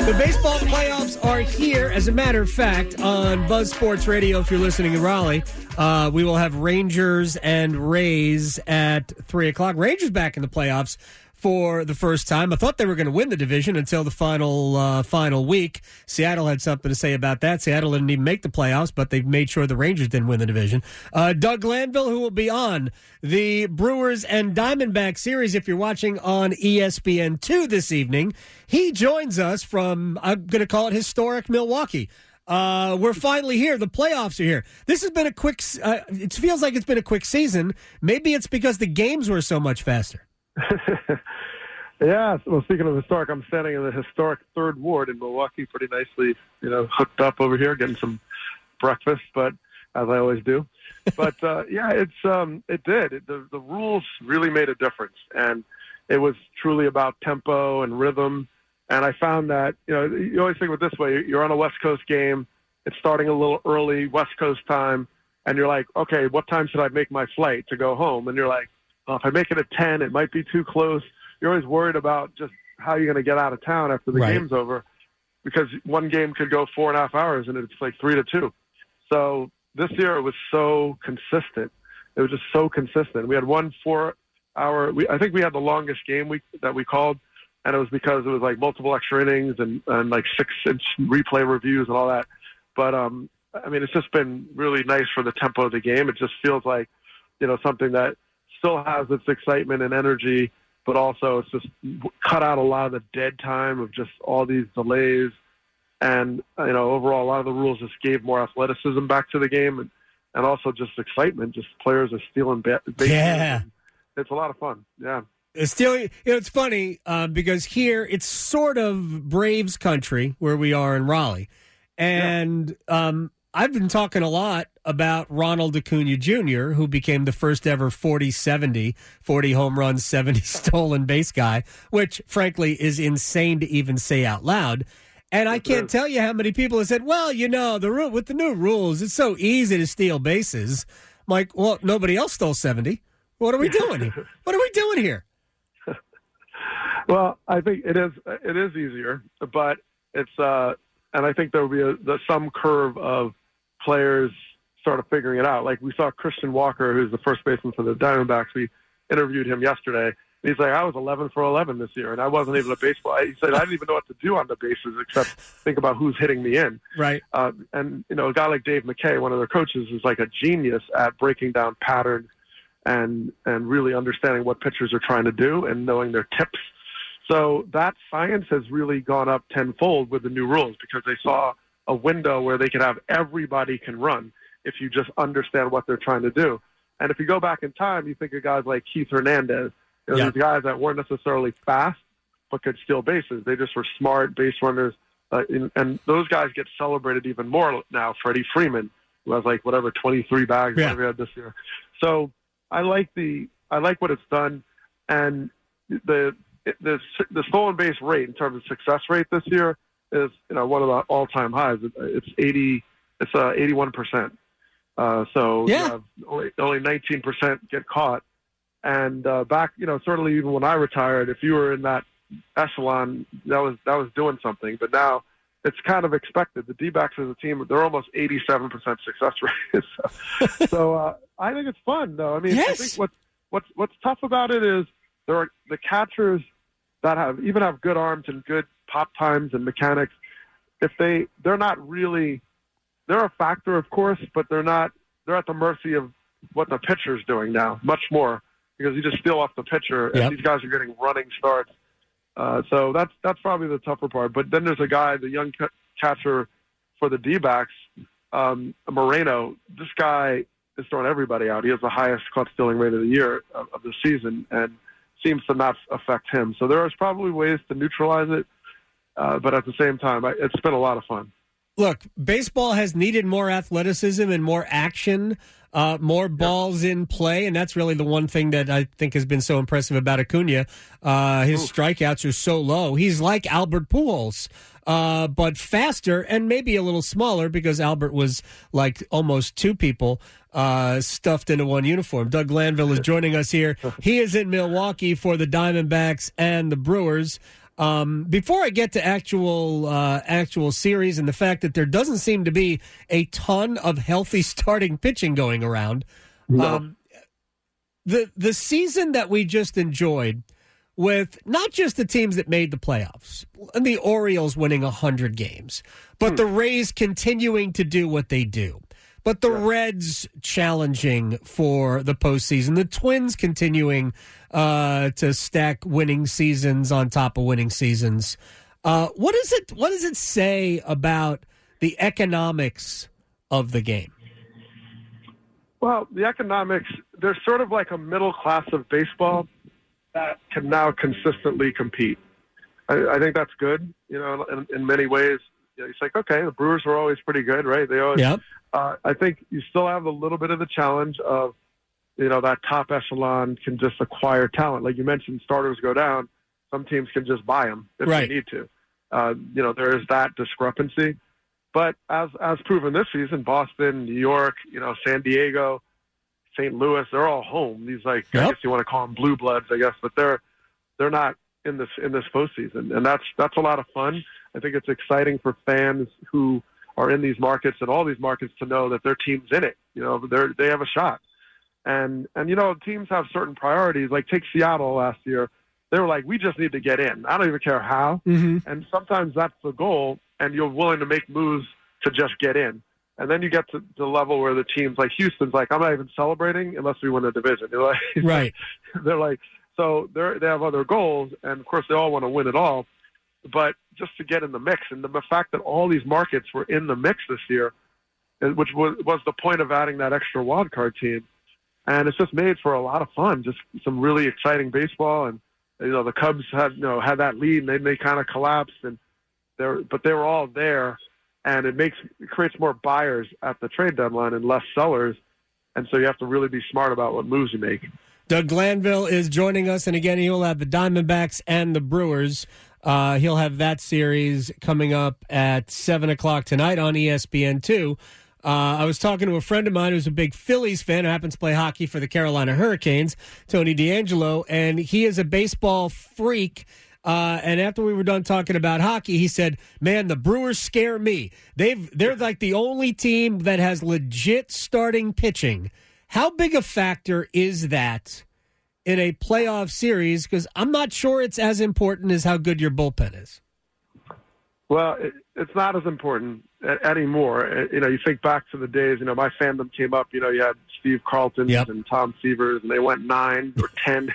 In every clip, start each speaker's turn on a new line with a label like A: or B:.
A: The baseball playoffs are here. As a matter of fact, on Buzz Sports Radio, if you're listening in Raleigh, we will have Rangers and Rays at 3 o'clock. Rangers back in the playoffs for the first time. I thought they were going to win the division until the final week. Seattle had something to say about that. Seattle didn't even make the playoffs, but they made sure the Rangers didn't win the division. Doug Glanville, who will be on the Brewers and Diamondback series if you're watching on ESPN2 this evening, he joins us from, I'm going to call it historic Milwaukee. We're finally here. The playoffs are here. This has been a quick, it feels like it's been a quick season. Maybe it's because the games were so much faster.
B: Yeah, well, speaking of historic, I'm standing in the historic Third Ward in Milwaukee, pretty nicely, hooked up over here, getting some breakfast, but as I always do. But yeah, it did. The rules really made a difference, and it was truly about tempo and rhythm. And I found that you always think of it this way: you're on a West Coast game, it's starting a little early, West Coast time, and you're like, okay, what time should I make my flight to go home? And you're like, if I make it at 10, it might be too close. You're always worried about just how you're going to get out of town after the game's over, because one game could go 4.5 hours and it's like 3-2. So this year it was so consistent. It was just so consistent. We had 1 4-hour. I think we had the longest game that we called, and it was because it was like multiple extra innings and like 6-inch replay reviews and all that. But I mean, it's just been really nice for the tempo of the game. It just feels like something that still has its excitement and energy, but also it's just cut out a lot of the dead time of just all these delays. And, overall, a lot of the rules just gave more athleticism back to the game and also just excitement. Just players are stealing bases.
A: Yeah.
B: It's a lot of fun. Yeah.
A: Stealing, it's funny because here it's sort of Braves country where we are in Raleigh. And I've been talking a lot about Ronald Acuna Jr., who became the first ever 40-70, 40 home runs, 70 stolen base guy, which, frankly, is insane to even say out loud. And I can't tell you how many people have said, well, with the new rules, it's so easy to steal bases. I'm like, well, nobody else stole 70. What are we doing here? What are we doing here?
B: Well, I think it is easier, but it's and I think there will be some curve of players sort of figuring it out. Like we saw Christian Walker, who's the first baseman for the Diamondbacks. We interviewed him yesterday. And he's like, I was 11 for 11 this year, and I wasn't even a baseball. He said, I didn't even know what to do on the bases except think about who's hitting me in.
A: Right.
B: And, a guy like Dave McKay, one of their coaches, is like a genius at breaking down patterns and really understanding what pitchers are trying to do and knowing their tips. So that science has really gone up tenfold with the new rules because they saw a window where they could have everybody can run if you just understand what they're trying to do. And if you go back in time, you think of guys like Keith Hernandez, these guys that weren't necessarily fast but could steal bases. They just were smart base runners. And those guys get celebrated even more now. Freddie Freeman, who has 23 bags whatever he had this year. So I like what it's done. And the stolen base rate in terms of success rate this year is one of the all-time highs. It's 81%. So you have only 19% get caught. And back, certainly even when I retired, if you were in that echelon, that was doing something. But now it's kind of expected. The D-backs as a team, they're almost 87% success rate. So I think it's fun, though. I mean, I think what's tough about it is there are the catchers that have good arms and good pop times and mechanics. If they're not really, they're a factor, of course, but they're at the mercy of what the pitcher's doing now, much more, because you just steal off the pitcher, and these guys are getting running starts. So that's probably the tougher part. But then there's a guy, the young catcher for the D-backs, Moreno. This guy is throwing everybody out. He has the highest caught stealing rate of the year of the season, and seems to not affect him. So there is probably ways to neutralize it, but at the same time, it's been a lot of fun.
A: Look, baseball has needed more athleticism and more action, more balls in play, and that's really the one thing that I think has been so impressive about Acuna. His strikeouts are so low. He's like Albert Pujols, but faster and maybe a little smaller because Albert was like almost two people stuffed into one uniform. Doug Glanville is joining us here. He is in Milwaukee for the Diamondbacks and the Brewers. Before I get to actual series and the fact that there doesn't seem to be a ton of healthy starting pitching going around,
B: No.
A: the season that we just enjoyed with not just the teams that made the playoffs and the Orioles winning 100 games, but the Rays continuing to do what they do. But the Reds challenging for the postseason, the Twins continuing to stack winning seasons on top of winning seasons. What does it say about the economics of the game?
B: Well, the economics, there's sort of like a middle class of baseball that can now consistently compete. I think that's good, in many ways. It's like, okay, the Brewers were always pretty good, right? They always.
A: Yep.
B: I think you still have a little bit of the challenge of, that top echelon can just acquire talent. Like you mentioned, starters go down. Some teams can just buy them if they need to. There is that discrepancy. But as proven this season, Boston, New York, San Diego, St. Louis, they're all home. These I guess you want to call them blue bloods, I guess, but they're not in this postseason, and that's a lot of fun. I think it's exciting for fans who are in these markets and all these markets to know that their team's in it. They have a shot, and teams have certain priorities. Like take Seattle last year, they were like, we just need to get in. I don't even care how, and sometimes that's the goal, and you're willing to make moves to just get in. And then you get to the level where the teams like Houston's like, I'm not even celebrating unless we win the division. They're like,
A: right.
B: They're like, so they have other goals, and of course they all want to win it all. But just to get in the mix, and the fact that all these markets were in the mix this year, which was the point of adding that extra wild card team, and it's just made for a lot of fun, just some really exciting baseball. And the Cubs had that lead, and then they kind of collapsed, but they were all there, and it creates more buyers at the trade deadline and less sellers, and so you have to really be smart about what moves you make.
A: Doug Glanville is joining us, and again, he'll have the Diamondbacks and the Brewers. He'll have that series coming up at 7 o'clock tonight on ESPN2. I was talking to a friend of mine who's a big Phillies fan who happens to play hockey for the Carolina Hurricanes, Tony D'Angelo, and he is a baseball freak. And after we were done talking about hockey, he said, man, the Brewers scare me. They're like the only team that has legit starting pitching. How big a factor is that in a playoff series? Because I'm not sure it's as important as how good your bullpen is.
B: Well, it's not as important anymore. You think back to the days, my fandom came up, you had Steve Carlton and Tom Severs, and they went 9 or 10.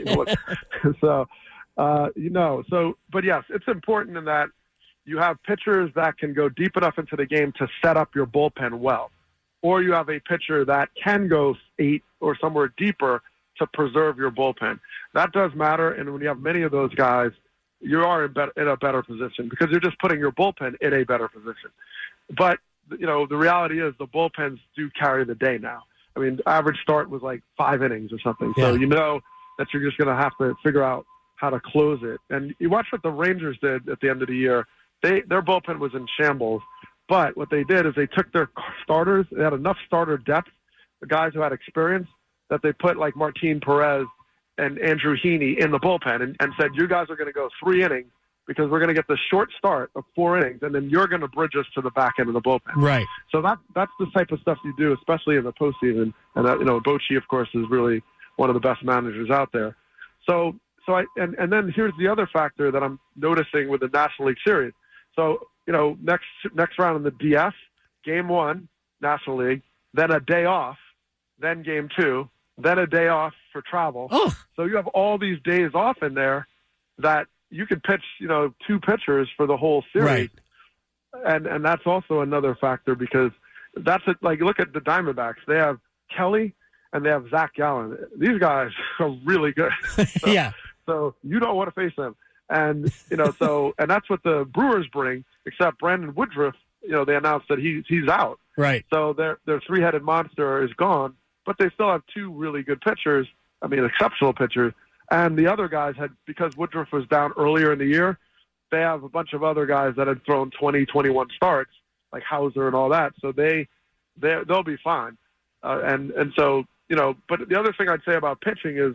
B: But yes, it's important in that you have pitchers that can go deep enough into the game to set up your bullpen well. Or you have a pitcher that can go 8 or somewhere deeper to preserve your bullpen. That does matter, and when you have many of those guys, you are in a better position because you're just putting your bullpen in a better position. But, the reality is the bullpens do carry the day now. I mean, average start was like 5 innings or something. Yeah. So that you're just going to have to figure out how to close it. And you watch what the Rangers did at the end of the year. Their bullpen was in shambles. But what they did is they took their starters. They had enough starter depth, the guys who had experience, that they put like Martin Perez and Andrew Heaney in the bullpen and said, you guys are going to go 3 innings because we're going to get the short start of 4 innings, and then you're going to bridge us to the back end of the bullpen.
A: Right.
B: So that's the type of stuff you do, especially in the postseason. And Bochy, of course, is really one of the best managers out there. So then here's the other factor that I'm noticing with the National League Series. So, next round in the DS, Game 1, National League, then a day off, then Game 2, then a day off for travel.
A: Oh.
B: So you have all these days off in there that you could pitch, 2 pitchers for the whole series.
A: Right.
B: And that's also another factor because that's it. Like, look at the Diamondbacks. They have Kelly and they have Zach Gallen. These guys are really good.
A: Yeah.
B: So you don't want to face them. And, and that's what the Brewers bring, except Brandon Woodruff, they announced that he's out.
A: Right.
B: So their 3-headed monster is gone, but they still have 2 really good pitchers. I mean, exceptional pitchers. And the other guys because Woodruff was down earlier in the year, they have a bunch of other guys that had thrown 20, 21 starts, like Hauser and all that. So they'll be fine. And so, but the other thing I'd say about pitching is,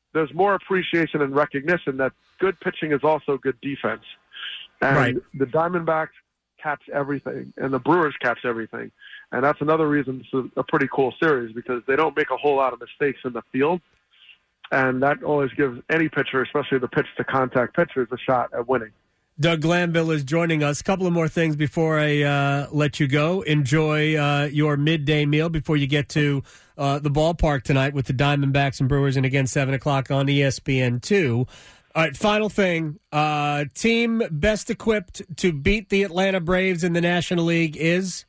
B: there's more appreciation and recognition that good pitching is also good defense. And the Diamondbacks catch everything, and the Brewers catch everything. And that's another reason this is a pretty cool series, because they don't make a whole lot of mistakes in the field. And that always gives any pitcher, especially the pitch-to-contact pitchers, a shot at winning.
A: Doug Glanville is joining us. A couple of more things before I let you go. Enjoy your midday meal before you get to the ballpark tonight with the Diamondbacks and Brewers, and again, 7 o'clock on ESPN2. All right, final thing. Team best equipped to beat the Atlanta Braves in the National League is?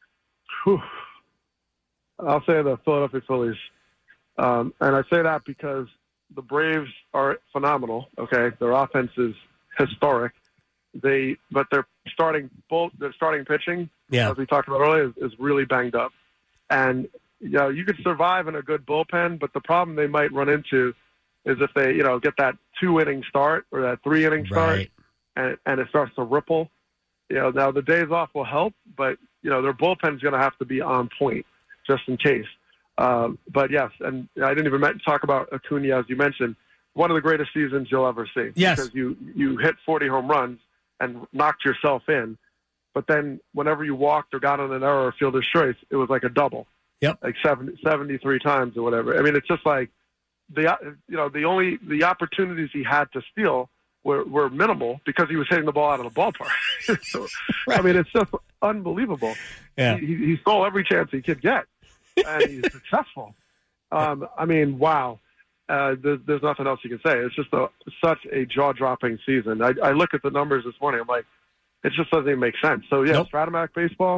B: I'll say the Philadelphia Phillies. And I say that because the Braves are phenomenal. Okay, their offense is historic. But their starting pitching, as we talked about earlier, is really banged up. And you could survive in a good bullpen, but the problem they might run into is if they get that 2-inning start or that 3-inning start, and it starts to ripple. Now the days off will help, but their bullpen's going to have to be on point just in case. But yes, and I didn't even talk about Acuna, as you mentioned, one of the greatest seasons you'll ever see.
A: Yes.
B: Because you hit 40 home runs and knocked yourself in, but then whenever you walked or got on an error or fielder's choice, it was like a double.
A: Yep.
B: Like 73 times or whatever. I mean, it's just like the opportunities he had to steal were minimal because he was hitting the ball out of the ballpark. So, I mean, it's just unbelievable.
A: Yeah.
B: He stole every chance he could get, and he's successful. I mean, wow. There's nothing else you can say. It's just such a jaw-dropping season. I look at the numbers this morning. I'm like, it just doesn't even make sense. So, yeah,
A: Nope.
B: Stratomac baseball,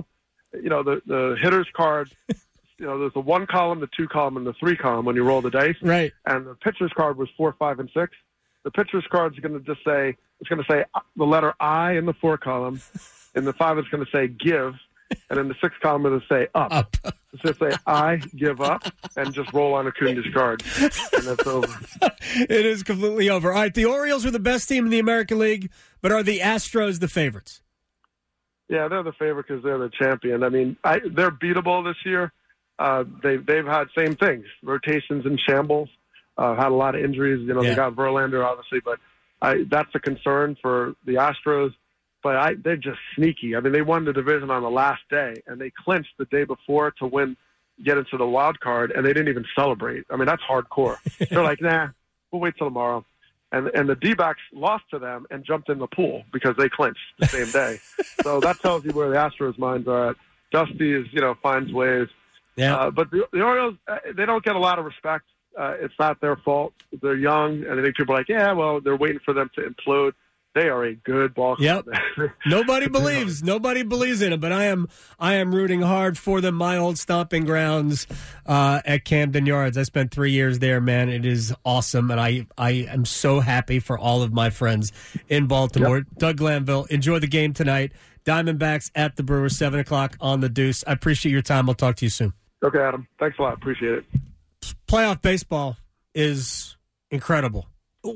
B: the hitter's card, there's the 1 column, the 2 column, and the 3 column when you roll the dice.
A: Right.
B: And the pitcher's card was 4, 5, and 6. The pitcher's card is going to just say, it's going to say the letter I in the 4 column. In the 5, it's going to say give. And in the 6 column, it'll say up. It's going to say I give up, and just roll on Acuna's card. And that's over.
A: It is completely over. All right, the Orioles are the best team in the American League, but are the Astros the favorites?
B: Yeah, they're the favorite because they're the champion. I mean, they're beatable this year. They've had same things, rotations in shambles, had a lot of injuries. They got Verlander, obviously, but that's a concern for the Astros. But they're just sneaky. I mean, they won the division on the last day, and they clinched the day before to get into the wild card, and they didn't even celebrate. I mean, that's hardcore. They're like, nah, we'll wait till tomorrow. And the D-backs lost to them and jumped in the pool because they clinched the same day. So that tells you where the Astros' minds are at. Dusty finds ways.
A: Yeah.
B: But the Orioles, they don't get a lot of respect. It's not their fault. They're young, and I think people are like, yeah, well, they're waiting for them to implode. They are a good ball club.
A: Yep. Nobody believes in it, but I am rooting hard for them. My old stomping grounds at Camden Yards. I spent 3 years there, man. It is awesome, and I am so happy for all of my friends in Baltimore. Yep. Doug Glanville, enjoy the game tonight. Diamondbacks at the Brewers, 7 o'clock on the Deuce. I appreciate your time. I'll talk to you soon.
B: Okay, Adam. Thanks a lot. Appreciate it.
A: Playoff baseball is incredible.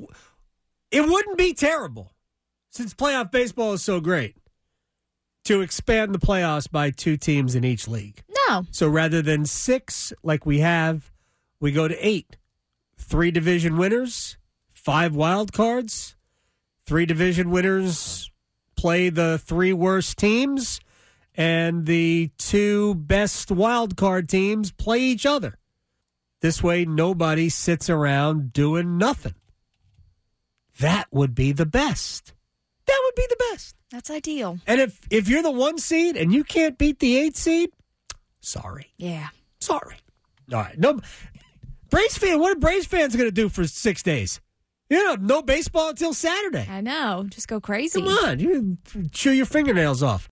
A: It wouldn't be terrible, since playoff baseball is so great, to expand the playoffs by 2 teams in each league.
C: No.
A: So rather than 6 like we have, we go to 8. 3 division winners, 5 wild cards. 3 division winners play the 3 worst teams, and the 2 best wild card teams play each other. This way, nobody sits around doing nothing. That would be the best. That would be the best.
C: That's ideal.
A: And if you're the 1 seed and you can't beat the 8 seed, sorry.
C: Yeah.
A: Sorry. All right. No, Braves fan. What are Braves fans going to do for 6 days? No baseball until Saturday.
C: I know. Just go crazy.
A: Come on. You chew your fingernails off.